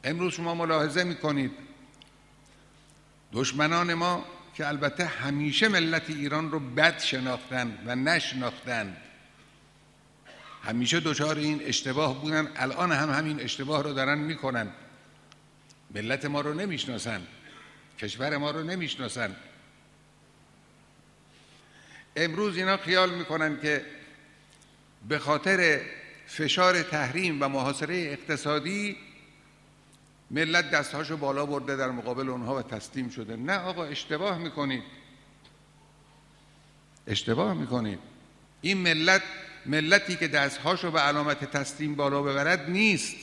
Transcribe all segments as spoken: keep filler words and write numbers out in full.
امروز شما ملاحظه میکنید دشمنان ما که البته همیشه ملت ایران رو بد شناختند و نشناختند، همیشه دچار این اشتباه بودن، الان هم همین اشتباه رو دارن میکنن. ملت ما رو نمیشناسن، کشور ما رو نمیشناسن. امروز اینا خیال میکنن که به خاطر فشار تحریم و محاصره اقتصادی ملت دستهاشو بالا برده در مقابل اونها و تسلیم شده. نه آقا، اشتباه میکنید، اشتباه میکنید. این ملت ملتی که دستهاشو به علامت تسلیم بالا ببرد نیست.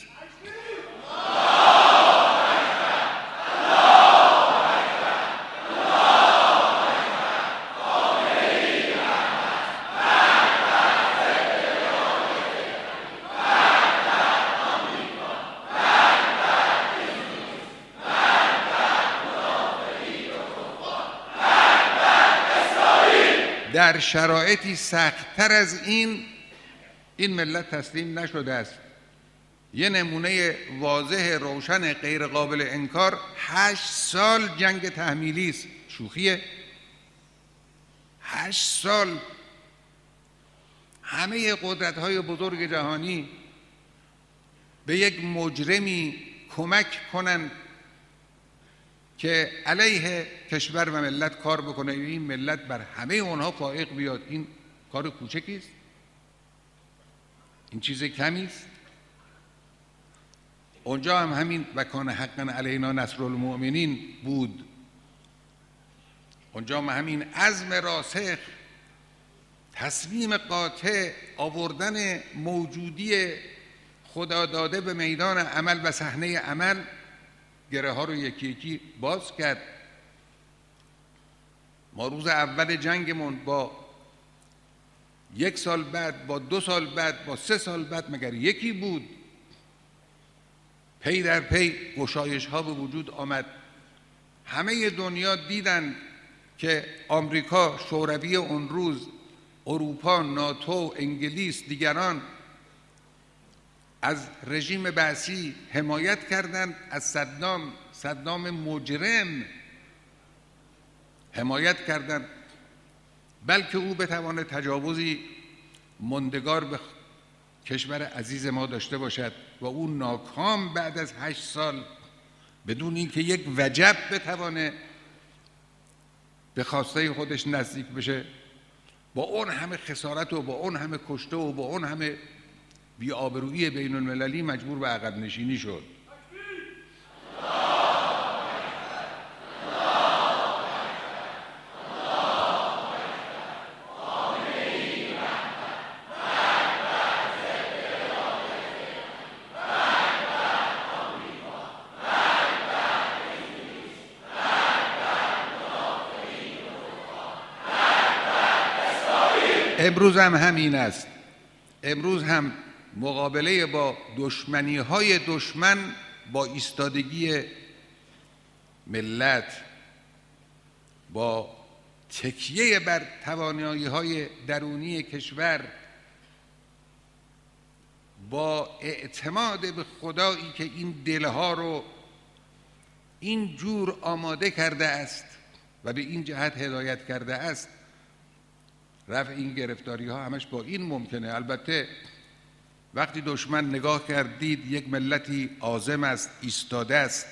در شرایطی سخت‌تر از این این ملت تسلیم نشده است. یه نمونه واضح روشن غیر قابل انکار هشت سال جنگ تحمیلی است. شوخیه؟ هشت سال همه قدرت‌های بزرگ جهانی به یک مجرمی کمک کنند که علیه کشور و ملت کار بکنه، این ملت بر همه اونها فائق بیاد. این کار کوچکی است؟ این چیز کمی است؟ اونجا هم همین و کان حقا علینا نصر المؤمنین بود. اونجا هم همین عزم راسخ، تصمیم قاطع، آوردن موجودی خدا داده به میدان عمل و صحنه عمل، گره ها رو یکی یکی باز کرد. ما روز اول جنگمون با یک سال بعد، با دو سال بعد، با سه سال بعد مگر یکی بود؟ پی در پی گشایش ها به وجود آمد. همه دنیا دیدن که آمریکا، شوروی اون روز، اروپا، ناتو، انگلیس، دیگران از رژیم بعثی حمایت کردند، از صدام صدام مجرم حمایت کردند، بلکه او بتواند تجاوزی ماندگار به کشور عزیز ما داشته باشد و او ناکام بعد از هشت سال بدون اینکه یک وجب بتوانه به خواسته خودش نزدیک بشه، با اون همه خسارت و با اون همه کشته و با اون همه بی‌آبرویی بین المللی مجبور به عقب نشینی شد. امروز هم همین است. امروز هم مقابله با دشمنی های دشمن با ایستادگی ملت، با تکیه بر توانایی های درونی کشور، با اعتماد به خدایی که این دلها رو این جور آماده کرده است و به این جهت هدایت کرده است، رفع این گرفتاری ها همش با این ممکنه. البته وقتی دشمن نگاه کرد دید یک ملتی عازم است، ایستاده است،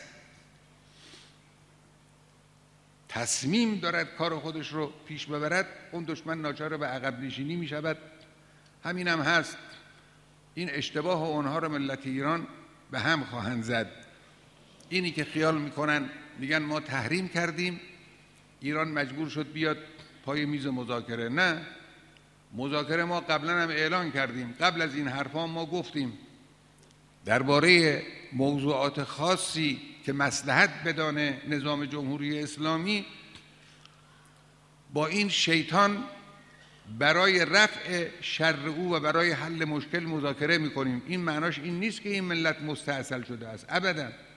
تصمیم دارد کار خودش رو پیش ببرد، اون دشمن ناچار به عقب نشینی می شود. همین هم هست. این اشتباه اونها رو ملت ایران به هم خواهند زد. اینی که خیال میکنن میگن ما تحریم کردیم، ایران مجبور شد بیاد پای میز مذاکره. نه، مذاکره ما قبلا هم اعلان کردیم. قبل از این حرفا ما گفتیم درباره موضوعات خاصی که مصلحت بدانه نظام جمهوری اسلامی با این شیطان برای رفع شر او و برای حل مشکل مذاکره میکنیم. این معناش این نیست که این ملت مستعسل شده است، ابدا.